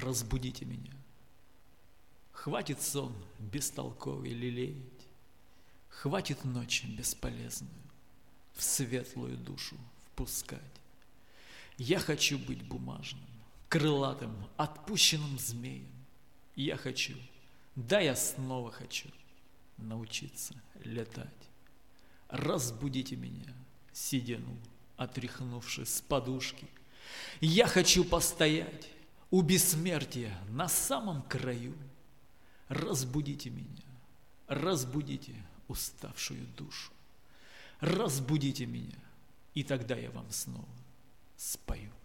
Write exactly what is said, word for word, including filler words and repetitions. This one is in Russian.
разбудите меня. Хватит сон бестолковый лелеять, хватит ночь бесполезную в светлую душу впускать. Я хочу быть бумажным, крылатым, отпущенным змеем. Я хочу, да я снова хочу научиться летать. Разбудите меня, седину, отряхнувши с подушки. Я хочу постоять у бессмертия на самом краю. Разбудите меня, разбудите уставшую душу. Разбудите меня, и тогда я вам снова спою.